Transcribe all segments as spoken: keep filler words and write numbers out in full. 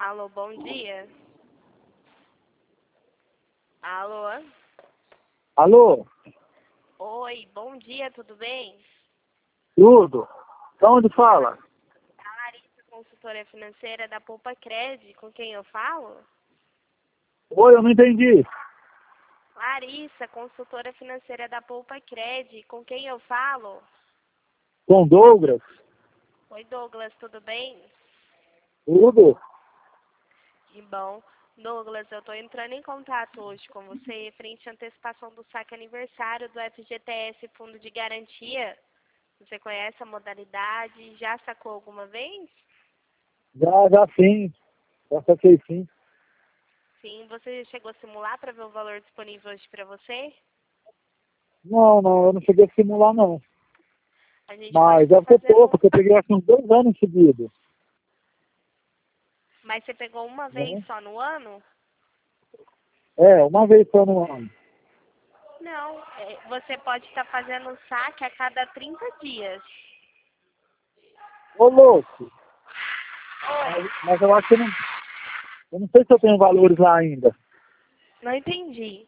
Alô, bom dia. Alô? Alô? Oi, bom dia, tudo bem? Tudo? De onde fala? A Larissa, consultora financeira da Poupa Cred, com quem eu falo? Oi, eu não entendi. Larissa, consultora financeira da Poupa Cred, com quem eu falo? Com Douglas? Oi, Douglas, tudo bem? Tudo? Que bom. Douglas, eu estou entrando em contato hoje com você frente à antecipação do saque aniversário do F G T S Fundo de Garantia. Você conhece a modalidade? Já sacou alguma vez? Já, já sim. Já saquei sim. Sim, você chegou a simular para ver o valor disponível hoje para você? Não, não, eu não cheguei a simular não. A gente pode Mas estar deve ter fazendo... pouco, porque eu peguei assim uns dois anos seguidos. Mas você pegou uma vez Né? só no ano? É, uma vez só no ano. Não, é, você pode estar fazendo saque a cada trinta dias. Ô, louco! Mas, mas eu acho que eu não... Eu não sei se eu tenho valores lá ainda. Não entendi.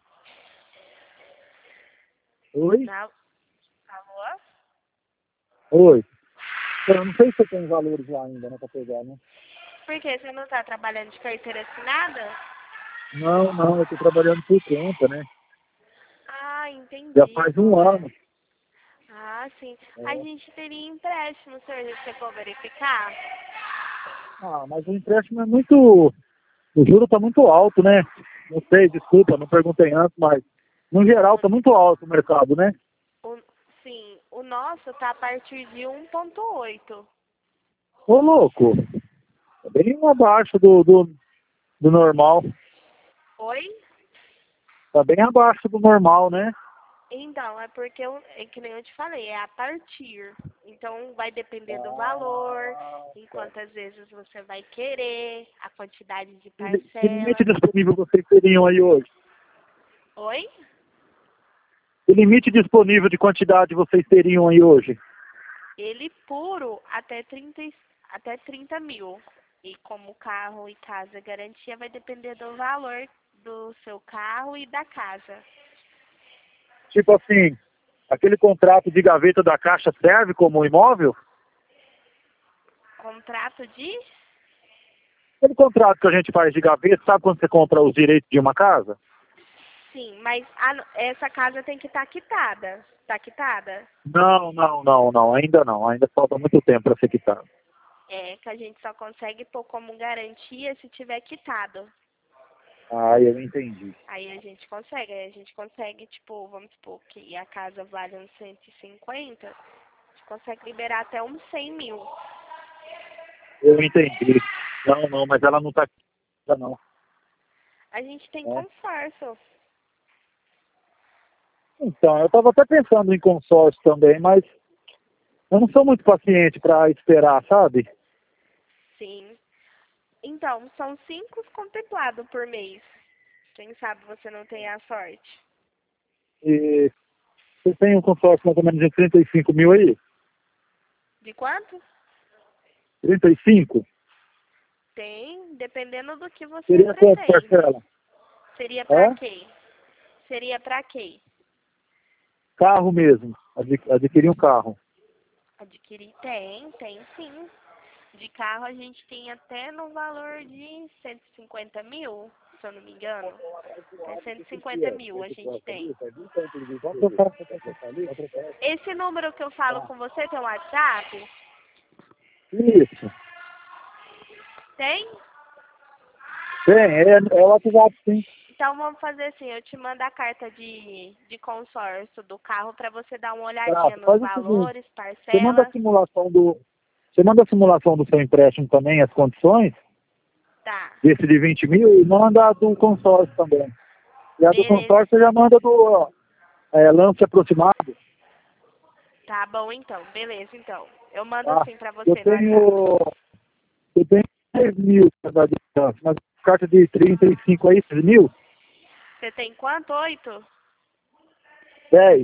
Oi? Não. Alô? Oi. Eu não sei se eu tenho valores lá ainda, né, pra pegar, né? Por que você não está trabalhando de carteira assinada? Não, não, eu tô trabalhando por conta, né? Ah, Já entendi faz um agora. ano. Ah, sim. A É. gente teria empréstimo, senhor, você for verificar? Ah, mas o empréstimo é muito... O juro está muito alto, né? Não sei, desculpa, não perguntei antes, mas no geral está muito alto o mercado, né? O, sim, o nosso está a partir de um ponto oito. Ô, louco, é bem abaixo do, do, do normal. Oi? Tá bem abaixo do normal, né? Então, é porque, eu, é que nem eu te falei, é a partir. Então, vai depender do valor, Ah, em tá. quantas vezes você vai querer, a quantidade de Que li- que limite parcela. disponível vocês teriam aí hoje? Oi? Que limite disponível de quantidade vocês teriam aí hoje? Ele puro até trinta e- até trinta mil. E como carro e casa garantia, vai depender do valor do seu carro e da casa. Tipo assim, aquele contrato de gaveta da Caixa serve como imóvel? Contrato de? Aquele contrato que a gente faz de gaveta, sabe quando você compra os direitos de uma casa? Sim, mas a- essa casa tem que estar quitada. Está quitada? Não, não, não, não, ainda não. Ainda falta muito tempo para ser quitado. É, que a gente só consegue pôr como garantia se tiver quitado. Ah, eu entendi. Aí a gente consegue, aí a gente consegue, tipo, vamos supor que a casa vale uns cento e cinquenta, a gente consegue liberar até uns cem mil. Eu entendi. Não, não, mas ela não está quitada, não. A gente tem Né? consórcio. Então, eu estava até pensando em consórcio também, mas eu não sou muito paciente para esperar, sabe? Sim. Então, são cinco contemplados por mês. Quem sabe você não tem a sorte. E você tem um consórcio mais ou menos de trinta e cinco mil aí? De quanto? trinta e cinco? Tem, dependendo do que você Seria quanto pretende. parcela? Seria pra Hã? quê? Seria pra quê? Carro mesmo. Adqu- Adquirir um carro. Adquirir? Tem, tem sim. De carro a gente tem até no valor de cento e cinquenta mil, se eu não me engano. Até cento e cinquenta mil a gente tem. Vamos trocar, vamos trocar. Esse número que eu falo Tá. com você tem um WhatsApp? Isso. Tem? Tem, é, é o WhatsApp, sim. Então vamos fazer assim, eu te mando a carta de, de consórcio do carro para você dar uma Tá, olhadinha nos faz o seguinte. valores, Você manda a parcela. simulação do. Você manda a simulação do seu empréstimo também, as condições, Tá. desse de vinte mil, e manda a do consórcio também. E a do Beleza. consórcio você já manda do ó, é, lance aproximado, Tá bom então. Beleza, então. Eu mando tá? assim para Eu você no WhatsApp. tenho. Eu tenho dez mil pra dar de chance, mas carta de trinta e cinco aí, três mil? Você tem quanto? Oito? dez.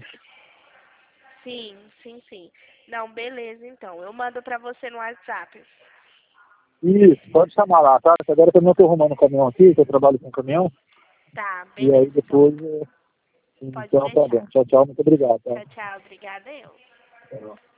Sim, sim, sim. Não, beleza, então. Eu mando pra você no WhatsApp. Isso, pode chamar lá, tá? Que agora também eu tô arrumando um caminhão aqui, que eu trabalho com caminhão. Tá, E aí beleza. depois... é, Pode Então tá deixar. bom. Tchau, tchau. Muito obrigado. Tá? Tchau, tchau. Obrigada eu. Tá bom.